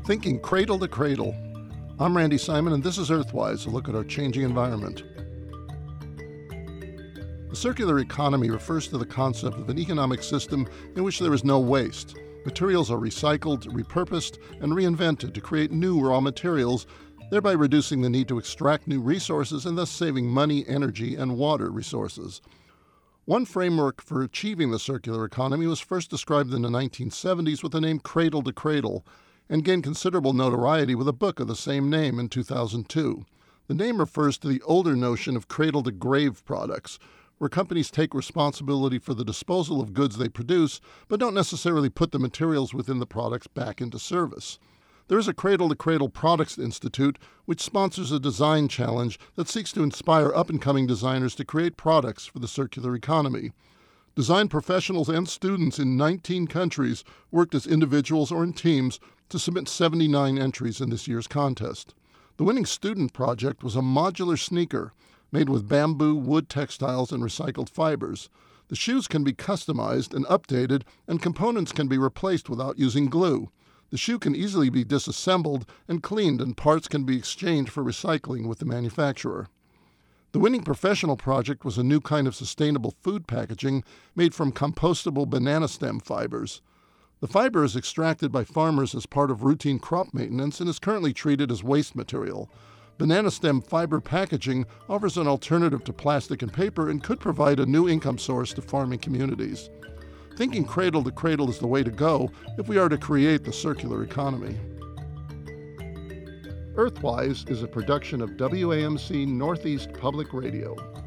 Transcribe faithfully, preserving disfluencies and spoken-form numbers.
Thinking cradle to cradle. I'm Randy Simon, and this is Earthwise, a look at our changing environment. The circular economy refers to the concept of an economic system in which there is no waste. Materials are recycled, repurposed, and reinvented to create new raw materials, thereby reducing the need to extract new resources and thus saving money, energy, and water resources. One framework for achieving the circular economy was first described in the nineteen seventies with the name Cradle to Cradle, and gained considerable notoriety with a book of the same name in two thousand two. The name refers to the older notion of cradle-to-grave products, where companies take responsibility for the disposal of goods they produce, but don't necessarily put the materials within the products back into service. There is a Cradle to Cradle Products Institute, which sponsors a design challenge that seeks to inspire up-and-coming designers to create products for the circular economy. Design professionals and students in nineteen countries worked as individuals or in teams to submit seventy-nine entries in this year's contest. The winning student project was a modular sneaker made with bamboo, wood textiles, and recycled fibers. The shoes can be customized and updated, and components can be replaced without using glue. The shoe can easily be disassembled and cleaned, and parts can be exchanged for recycling with the manufacturer. The winning professional project was a new kind of sustainable food packaging made from compostable banana stem fibers. The fiber is extracted by farmers as part of routine crop maintenance and is currently treated as waste material. Banana stem fiber packaging offers an alternative to plastic and paper and could provide a new income source to farming communities. Thinking cradle to cradle is the way to go if we are to create the circular economy. Earthwise is a production of W A M C Northeast Public Radio.